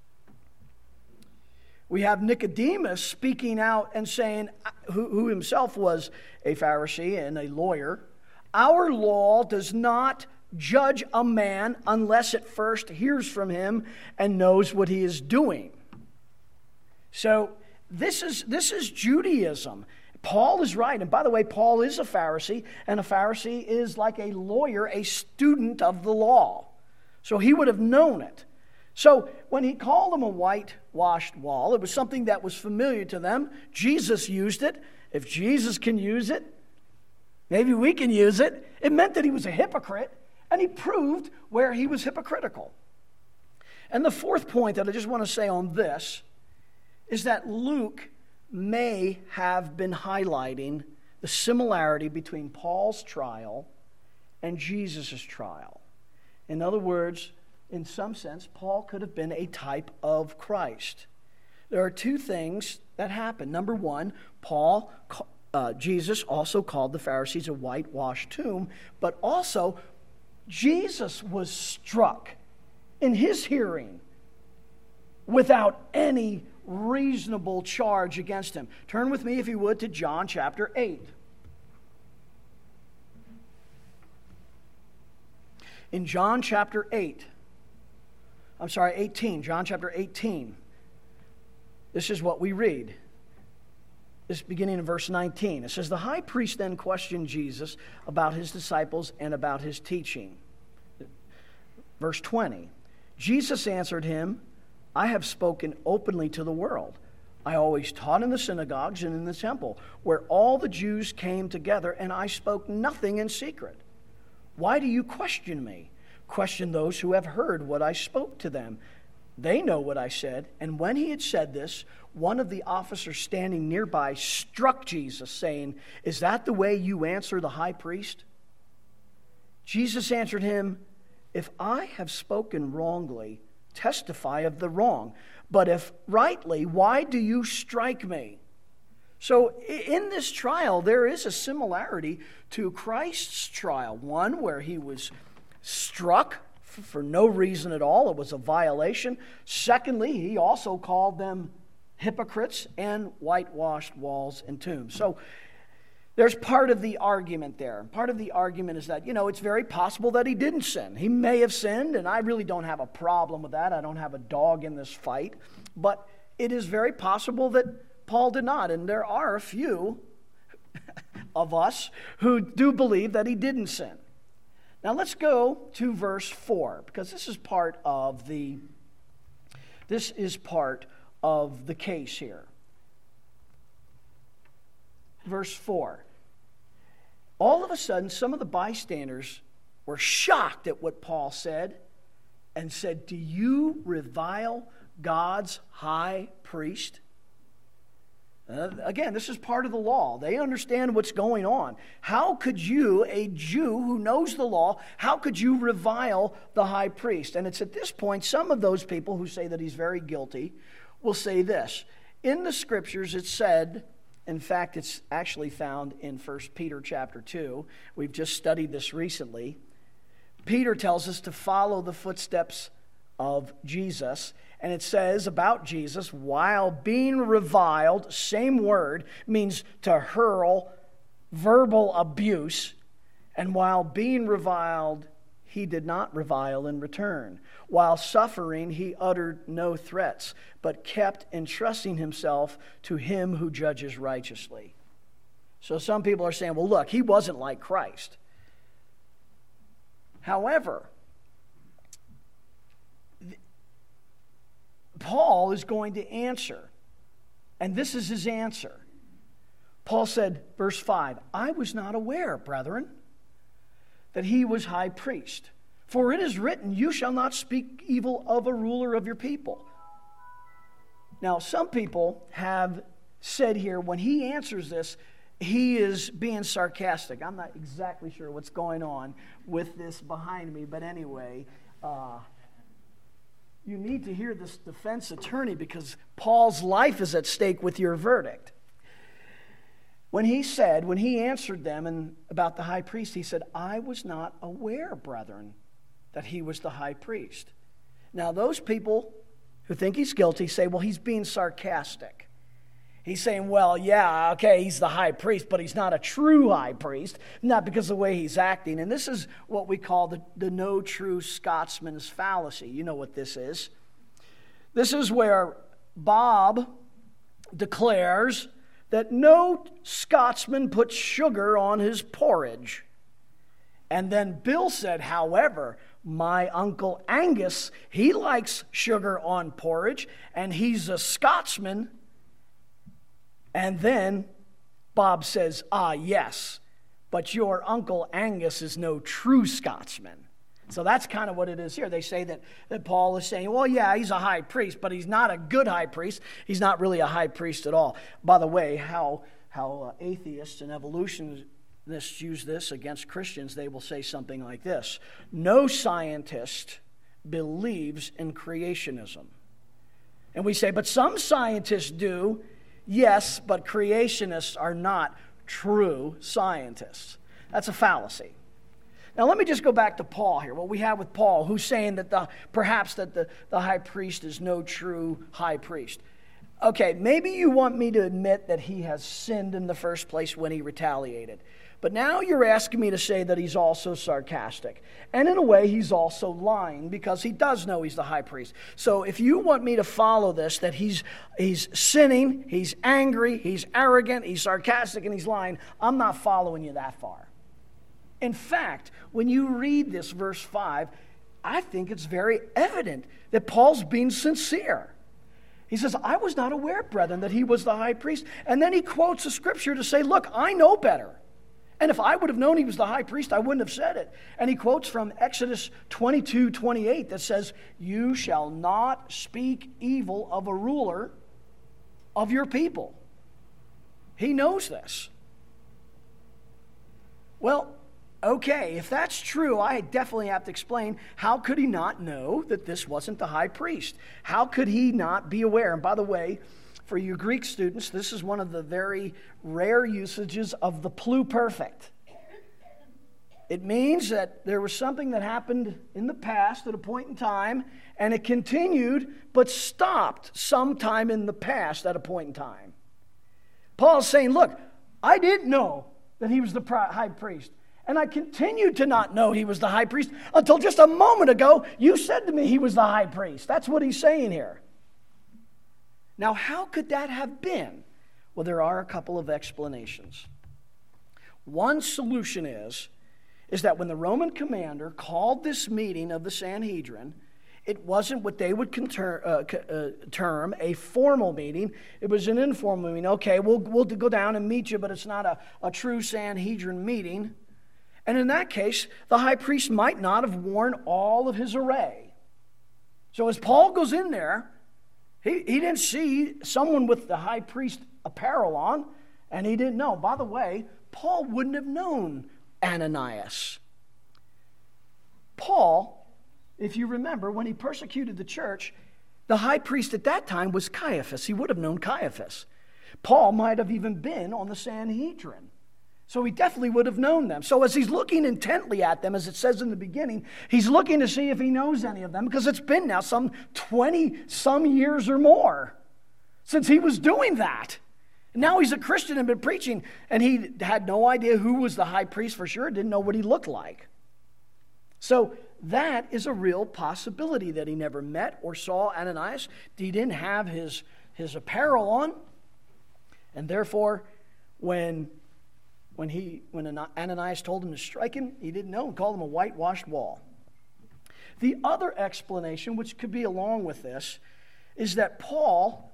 we have Nicodemus speaking out and saying, who himself was a Pharisee and a lawyer, our law does not judge a man unless it first hears from him and knows what he is doing. So this is Judaism. Paul is right. And by the way, Paul is a Pharisee, and a Pharisee is like a lawyer, a student of the law. So he would have known it. So when he called them a whitewashed wall, it was something that was familiar to them. Jesus used it. If Jesus can use it, maybe we can use it. It meant that he was a hypocrite, and he proved where he was hypocritical. And the fourth point that I just want to say on this is that Luke may have been highlighting the similarity between Paul's trial and Jesus' trial. In other words, in some sense, Paul could have been a type of Christ. There are 2 things that happen. Number 1, Jesus also called the Pharisees a whitewashed tomb, but also Jesus was struck in his hearing without any reasonable charge against him. Turn with me, if you would, to John chapter 8. In John chapter 18, John chapter 18, this is what we read. This beginning in verse 19. It says, the high priest then questioned Jesus about his disciples and about his teaching. Verse 20. Jesus answered him, I have spoken openly to the world. I always taught in the synagogues and in the temple, where all the Jews came together, and I spoke nothing in secret. Why do you question me? Question those who have heard what I spoke to them. They know what I said. And when he had said this, one of the officers standing nearby struck Jesus, saying, is that the way you answer the high priest? Jesus answered him, if I have spoken wrongly testify of the wrong. But if rightly, why do you strike me? So in this trial, there is a similarity to Christ's trial. One where he was struck for no reason at all. It was a violation. Secondly, he also called them hypocrites and whitewashed walls and tombs. So there's part of the argument there. Part of the argument is that, it's very possible that he didn't sin. He may have sinned, and I really don't have a problem with that. I don't have a dog in this fight. But it is very possible that Paul did not. And there are a few of us who do believe that he didn't sin. Now let's go to verse 4, because this is part of the case here. Verse 4. All of a sudden, some of the bystanders were shocked at what Paul said and said, "Do you revile God's high priest?" Again, this is part of the law. They understand what's going on. How could you, a Jew who knows the law, how could you revile the high priest? And it's at this point, some of those people who say that he's very guilty will say this. In the scriptures, it said, in fact, it's actually found in 1 Peter chapter 2. We've just studied this recently. Peter tells us to follow the footsteps of Jesus. And it says about Jesus, while being reviled, same word, means to hurl verbal abuse. And while being reviled, he did not revile in return. While suffering, he uttered no threats, but kept entrusting himself to him who judges righteously. So some people are saying, well, look, he wasn't like Christ. However, Paul is going to answer, and this is his answer. Paul said, verse 5, "I was not aware, brethren, that he was high priest. For it is written, you shall not speak evil of a ruler of your people." Now, some people have said here, when he answers this, he is being sarcastic. I'm not exactly sure what's going on with this behind me, but anyway, you need to hear this defense attorney because Paul's life is at stake with your verdict. When he answered them about the high priest, he said, "I was not aware, brethren, that he was the high priest." Now, those people who think he's guilty say, well, he's being sarcastic. He's saying, well, yeah, okay, he's the high priest, but he's not a true high priest, not because of the way he's acting. And this is what we call the no true Scotsman's fallacy. You know what this is. This is where Bob declares that no Scotsman puts sugar on his porridge. And then Bill said, however, my Uncle Angus, he likes sugar on porridge, and he's a Scotsman. And then Bob says, yes, but your Uncle Angus is no true Scotsman. So that's kind of what it is here. They say that Paul is saying, well, yeah, he's a high priest, but he's not a good high priest. He's not really a high priest at all. By the way, how atheists and evolutionists use this against Christians, they will say something like this: no scientist believes in creationism. And we say, but some scientists do. Yes, but creationists are not true scientists. That's a fallacy. Now let me just go back to Paul here. What we have with Paul, who's saying that perhaps the high priest is no true high priest. Okay, maybe you want me to admit that he has sinned in the first place when he retaliated. But now you're asking me to say that he's also sarcastic. And in a way, he's also lying because he does know he's the high priest. So if you want me to follow this, that he's sinning, he's angry, he's arrogant, he's sarcastic, and he's lying, I'm not following you that far. In fact, when you read this verse 5, I think it's very evident that Paul's being sincere. He says, I was not aware, brethren, that he was the high priest. And then he quotes a scripture to say, look, I know better. And if I would have known he was the high priest, I wouldn't have said it. And he quotes from Exodus 22:28 that says, you shall not speak evil of a ruler of your people. He knows this. Well, Okay, if that's true, I definitely have to explain, how could he not know that this wasn't the high priest? How could he not be aware? And by the way, for you Greek students, this is one of the very rare usages of the pluperfect. It means that there was something that happened in the past at a point in time, and it continued, but stopped sometime in the past at a point in time. Paul's saying, look, I didn't know that he was the high priest. And I continued to not know he was the high priest until just a moment ago you said to me he was the high priest. That's what he's saying here. Now, how could that have been? Well, there are a couple of explanations. One solution is that when the Roman commander called this meeting of the Sanhedrin, it wasn't what they would term a formal meeting. It was an informal meeting. Okay, we'll go down and meet you, but it's not a true Sanhedrin meeting. And in that case, the high priest might not have worn all of his array. So as Paul goes in there, he didn't see someone with the high priest apparel on, and he didn't know. By the way, Paul wouldn't have known Ananias. Paul, if you remember, when he persecuted the church, the high priest at that time was Caiaphas. He would have known Caiaphas. Paul might have even been on the Sanhedrin. So he definitely would have known them. So as he's looking intently at them, as it says in the beginning, he's looking to see if he knows any of them, because it's been now some 20-some years or more since he was doing that. And now he's a Christian and been preaching, and he had no idea who was the high priest for sure, didn't know what he looked like. So that is a real possibility, that he never met or saw Ananias. He didn't have his apparel on, and therefore when Ananias told him to strike him, he didn't know and called him a whitewashed wall. The other explanation, which could be along with this, is that Paul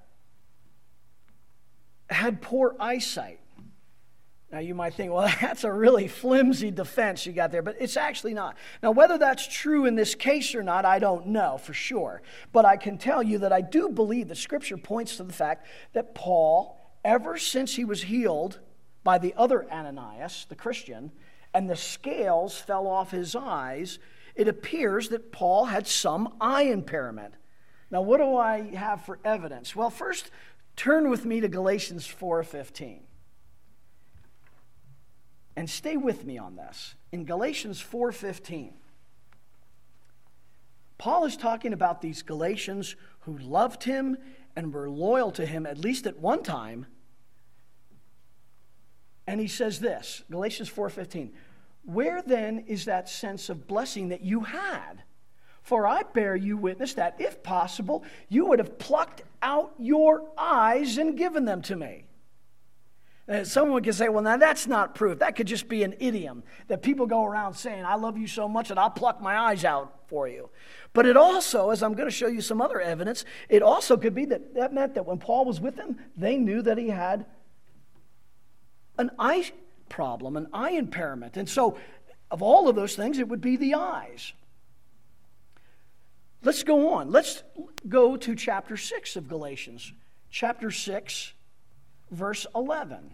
had poor eyesight. Now you might think, well, that's a really flimsy defense you got there, but it's actually not. Now whether that's true in this case or not, I don't know for sure. But I can tell you that I do believe that Scripture points to the fact that Paul, ever since he was healed by the other Ananias, the Christian, and the scales fell off his eyes, it appears that Paul had some eye impairment. Now, what do I have for evidence? Well, first, turn with me to Galatians 4:15. And stay with me on this. In Galatians 4:15, Paul is talking about these Galatians who loved him and were loyal to him, at least at one time. And he says this, Galatians 4:15, where then is that sense of blessing that you had? For I bear you witness that, if possible, you would have plucked out your eyes and given them to me. Someone can say, well, now that's not proof. That could just be an idiom that people go around saying, I love you so much that I'll pluck my eyes out for you. But it also, as I'm going to show you some other evidence, it also could be that meant that when Paul was with them, they knew that he had an eye problem, an eye impairment. And so, of all of those things, it would be the eyes. Let's go on. Let's go to chapter 6 of Galatians. Chapter 6, verse 11.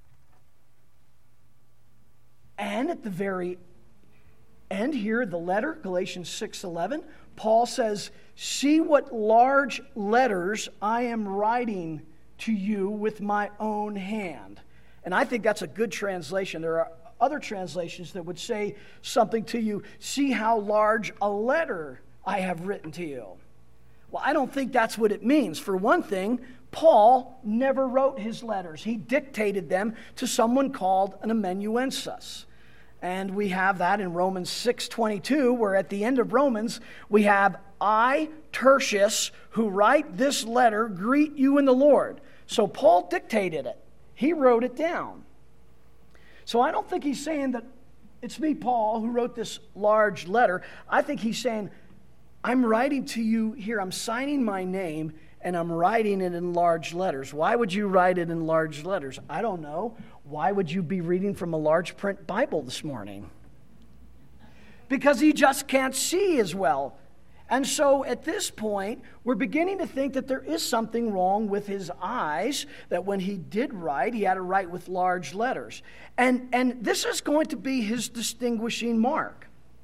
And at the very end here, the letter, Galatians 6:11, Paul says, see what large letters I am writing to you with my own hand. And I think that's a good translation. There are other translations that would say something to you, see how large a letter I have written to you. Well, I don't think that's what it means. For one thing, Paul never wrote his letters. He dictated them to someone called an amanuensis. And we have that in Romans 6:22, where at the end of Romans, we have, I, Tertius, who write this letter, greet you in the Lord. So Paul dictated it. He wrote it down. So I don't think he's saying that it's me, Paul, who wrote this large letter. I think he's saying, I'm writing to you here, I'm signing my name, and I'm writing it in large letters. Why would you write it in large letters? I don't know. Why would you be reading from a large print Bible this morning? Because you just can't see as well. And so at this point, we're beginning to think that there is something wrong with his eyes, that when he did write, he had to write with large letters. And this is going to be his distinguishing mark.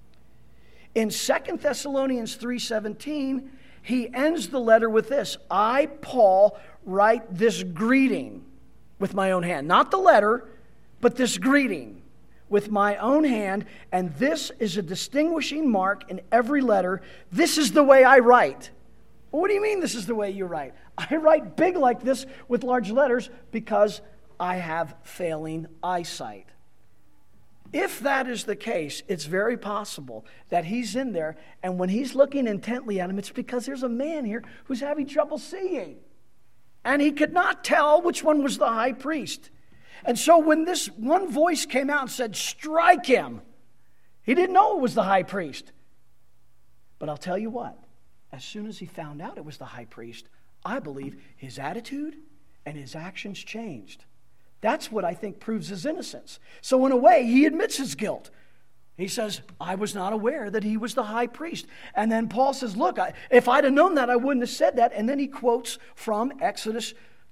In 2 Thessalonians 3:17, he ends the letter with this: I, Paul, write this greeting with my own hand. Not the letter, but this greeting with my own hand, and this is a distinguishing mark in every letter. This is the way I write. Well, what do you mean this is the way you write? I write big like this with large letters because I have failing eyesight. If that is the case, it's very possible that he's in there, and when he's looking intently at him, it's because there's a man here who's having trouble seeing. And he could not tell which one was the high priest. And so when this one voice came out and said, strike him, he didn't know it was the high priest. But I'll tell you what, as soon as he found out it was the high priest, I believe his attitude and his actions changed. That's what I think proves his innocence. So in a way, he admits his guilt. He says, I was not aware that he was the high priest. And then Paul says, look, if I'd have known that, I wouldn't have said that. And then he quotes from Exodus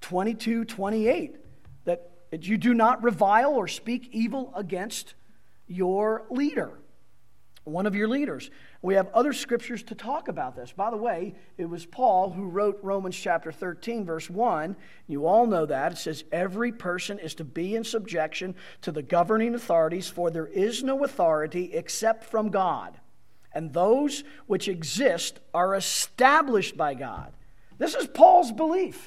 22:28, that you do not revile or speak evil against your leader, one of your leaders. We have other scriptures to talk about this. By the way, it was Paul who wrote Romans chapter 13, verse 1. You all know that. It says, every person is to be in subjection to the governing authorities, for there is no authority except from God, and those which exist are established by God. This is Paul's belief.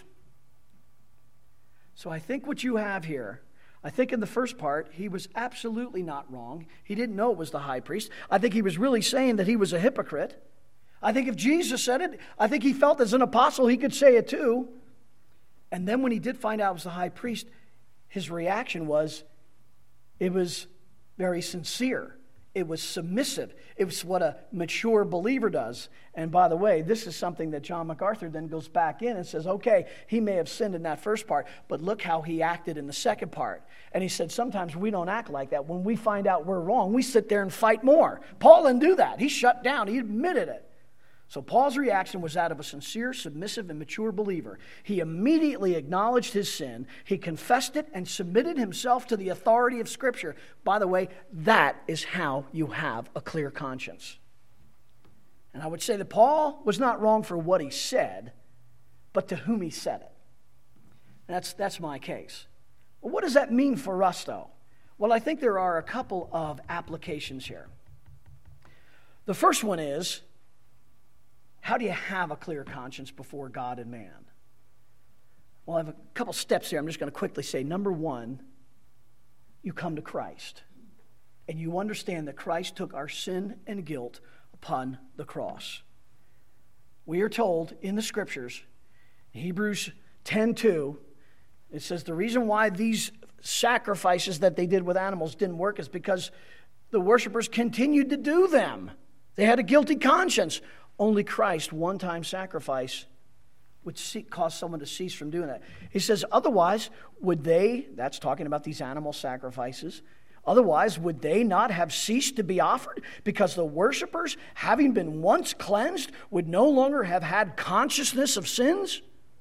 So I think what you have here, I think in the first part, he was absolutely not wrong. He didn't know it was the high priest. I think he was really saying that he was a hypocrite. I think if Jesus said it, I think he felt as an apostle he could say it too. And then when he did find out it was the high priest, his reaction was, it was very sincere. It was submissive. It was what a mature believer does. And by the way, this is something that John MacArthur then goes back in and says, okay, he may have sinned in that first part, but look how he acted in the second part. And he said, sometimes we don't act like that. When we find out we're wrong, we sit there and fight more. Paul didn't do that. He shut down. He admitted it. So Paul's reaction was that of a sincere, submissive, and mature believer. He immediately acknowledged his sin. He confessed it and submitted himself to the authority of Scripture. By the way, that is how you have a clear conscience. And I would say that Paul was not wrong for what he said, but to whom he said it. That's my case. Well, what does that mean for us, though? Well, I think there are a couple of applications here. The first one is, how do you have a clear conscience before God and man? Well, I have a couple steps here. I'm just going to quickly say, number one, you come to Christ. And you understand that Christ took our sin and guilt upon the cross. We are told in the Scriptures, Hebrews 10:2, it says the reason why these sacrifices that they did with animals didn't work is because the worshipers continued to do them. They had a guilty conscience. Only Christ's one-time sacrifice would cause someone to cease from doing that. He says, otherwise, would they, that's talking about these animal sacrifices, otherwise, would they not have ceased to be offered? Because the worshipers, having been once cleansed, would no longer have had consciousness of sins?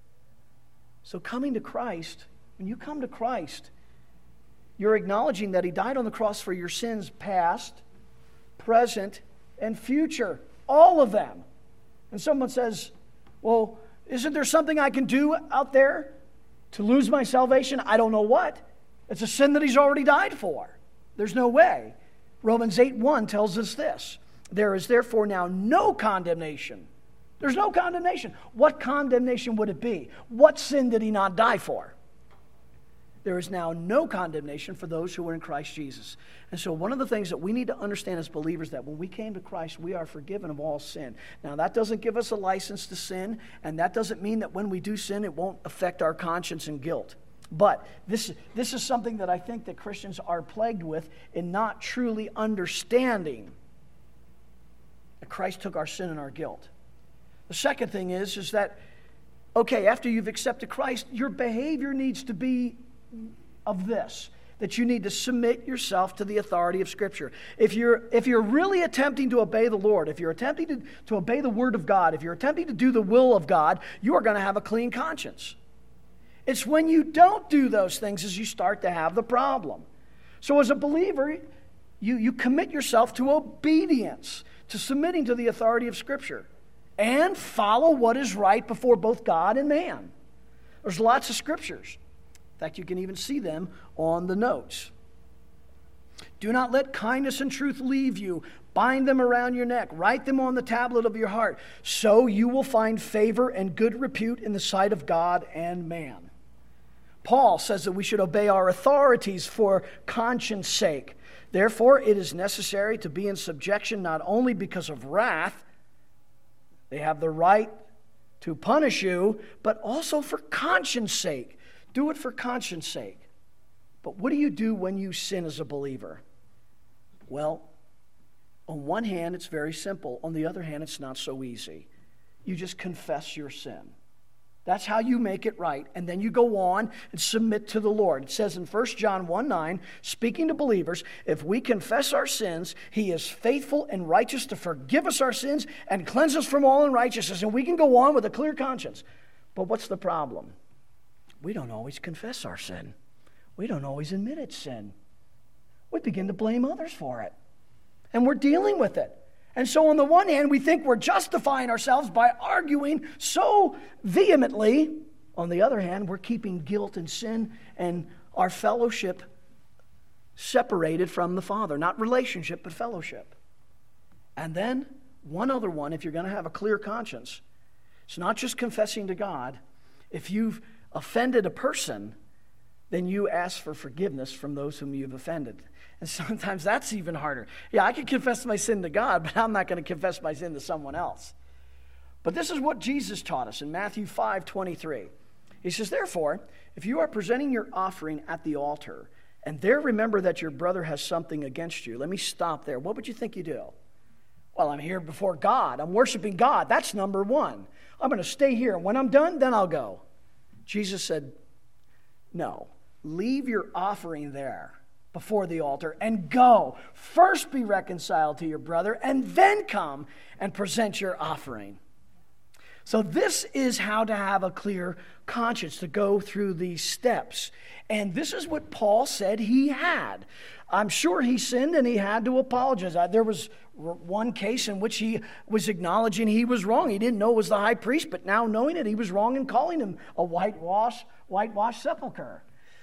So coming to Christ, when you come to Christ, you're acknowledging that He died on the cross for your sins past, present, and future. All of them. And someone says, well, isn't there something I can do out there to lose my salvation? I don't know what. It's a sin that He's already died for. There's no way. Romans 8:1 tells us this. There is therefore now no condemnation. There's no condemnation. What condemnation would it be? What sin did He not die for? There is now no condemnation for those who are in Christ Jesus. And so one of the things that we need to understand as believers, that when we came to Christ, we are forgiven of all sin. Now, that doesn't give us a license to sin, and that doesn't mean that when we do sin, it won't affect our conscience and guilt. But this is something that I think that Christians are plagued with in not truly understanding that Christ took our sin and our guilt. The second thing is that, okay, after you've accepted Christ, your behavior needs to be of this. that you need to submit yourself to the authority of Scripture. If you're really attempting to obey the Lord, if you're attempting to obey the Word of God, if you're attempting to do the will of God, you are going to have a clean conscience. It's when you don't do those things as you start to have the problem. So as a believer, you commit yourself to obedience, to submitting to the authority of Scripture, and follow what is right before both God and man. There's lots of scriptures. In fact, you can even see them on the notes. Do not let kindness and truth leave you. Bind them around your neck. Write them on the tablet of your heart. So you will find favor and good repute in the sight of God and man. Paul says that we should obey our authorities for conscience sake. Therefore, it is necessary to be in subjection not only because of wrath, they have the right to punish you, but also for conscience sake. Do it for conscience sake. But what do you do when you sin as a believer? Well, on one hand, it's very simple. On the other hand, it's not so easy. You just confess your sin. That's how you make it right. And then you go on and submit to the Lord. It says in 1 John 1:9, speaking to believers, if we confess our sins, He is faithful and righteous to forgive us our sins and cleanse us from all unrighteousness. And we can go on with a clear conscience. But what's the problem? We don't always confess our sin. We don't always admit it's sin. We begin to blame others for it. And we're dealing with it. And so on the one hand, we think we're justifying ourselves by arguing so vehemently. On the other hand, we're keeping guilt and sin and our fellowship separated from the Father. Not relationship, but fellowship. And then one other one, if you're going to have a clear conscience, it's not just confessing to God. If you've offended a person, then you ask for forgiveness from those whom you've offended. And sometimes that's even harder. Yeah, I can confess my sin to God, but I'm not going to confess my sin to someone else. But this is what Jesus taught us in Matthew 5:23. He says, therefore, if you are presenting your offering at the altar, and there remember that your brother has something against you, let me stop there. What would you think you do? Well, I'm here before God. I'm worshiping God. That's number one. I'm going to stay here. And when I'm done, then I'll go. Jesus said, no. Leave your offering there before the altar and go. First be reconciled to your brother and then come and present your offering. So this is how to have a clear conscience, to go through these steps. And this is what Paul said he had. I'm sure he sinned and he had to apologize. There was one case in which he was acknowledging he was wrong. He didn't know it was the high priest, but now knowing it, he was wrong in calling him a whitewashed sepulcher.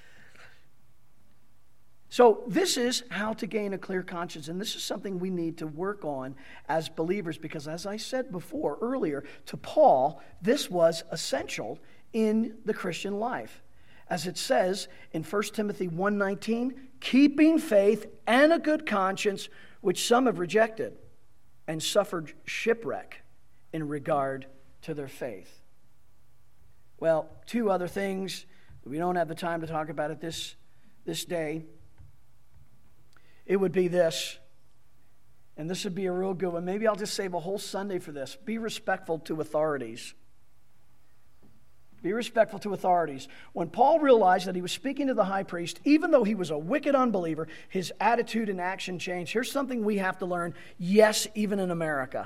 So this is how to gain a clear conscience, and this is something we need to work on as believers, because as I said before, earlier, to Paul, this was essential in the Christian life. As it says in 1 Timothy 1:19, keeping faith and a good conscience, which some have rejected and suffered shipwreck in regard to their faith. Well, two other things. We don't have the time to talk about it this day. It would be this, and this would be a real good one. Maybe I'll just save a whole Sunday for this. Be respectful to authorities. Be respectful to authorities. When Paul realized that he was speaking to the high priest, even though he was a wicked unbeliever, his attitude and action changed. Here's something we have to learn, yes, even in America.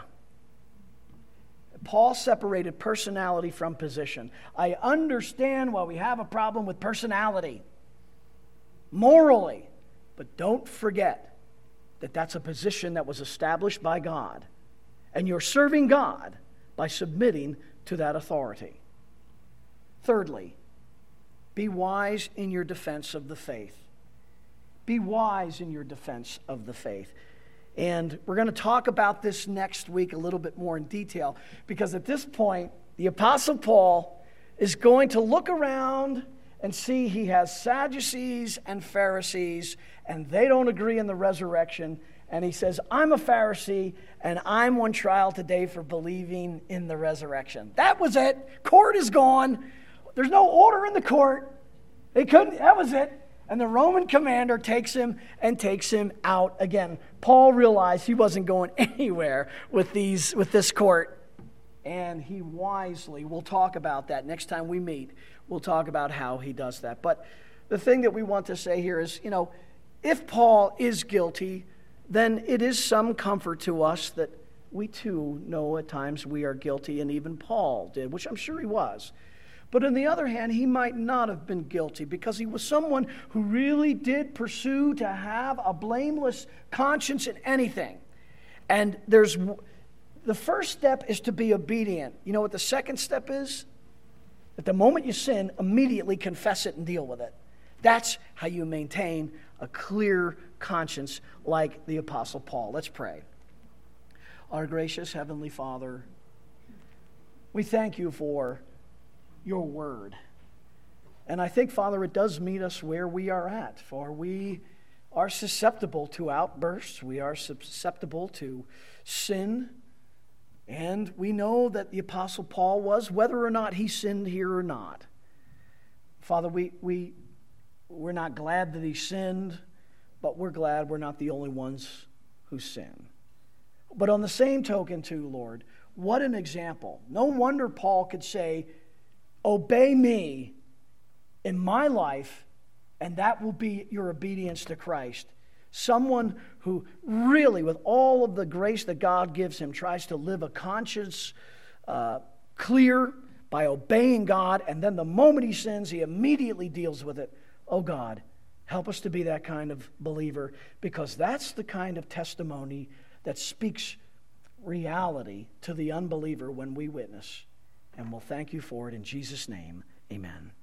Paul separated personality from position. I understand why we have a problem with personality, morally. But don't forget that that's a position that was established by God. And you're serving God by submitting to that authority. Thirdly, be wise in your defense of the faith. Be wise in your defense of the faith. And we're going to talk about this next week a little bit more in detail, because at this point, the Apostle Paul is going to look around and see he has Sadducees and Pharisees, and they don't agree in the resurrection. And he says, I'm a Pharisee, and I'm on trial today for believing in the resurrection. That was it. Court is gone. There's no order in the court. That was it. And the Roman commander takes him out again. Paul realized he wasn't going anywhere with this court. And he wisely, we'll talk about that next time we meet. We'll talk about how he does that. But the thing that we want to say here is, if Paul is guilty, then it is some comfort to us that we too know at times we are guilty, and even Paul did, which I'm sure he was. But on the other hand, he might not have been guilty because he was someone who really did pursue to have a blameless conscience in anything. And the first step is to be obedient. You know what the second step is? At the moment you sin, immediately confess it and deal with it. That's how you maintain a clear conscience like the Apostle Paul. Let's pray. Our gracious Heavenly Father, we thank you for your word. And I think, Father, it does meet us where we are at, for we are susceptible to outbursts. We are susceptible to sin. And we know that the Apostle Paul was, whether or not he sinned here or not. Father, we're not glad that he sinned, but we're glad we're not the only ones who sin. But on the same token, too, Lord, what an example. No wonder Paul could say, obey me in my life, and that will be your obedience to Christ. Someone who really, with all of the grace that God gives him, tries to live a conscience clear by obeying God, and then the moment he sins, he immediately deals with it. Oh God, help us to be that kind of believer, because that's the kind of testimony that speaks reality to the unbeliever when we witness. And we'll thank you for it in Jesus' name. Amen.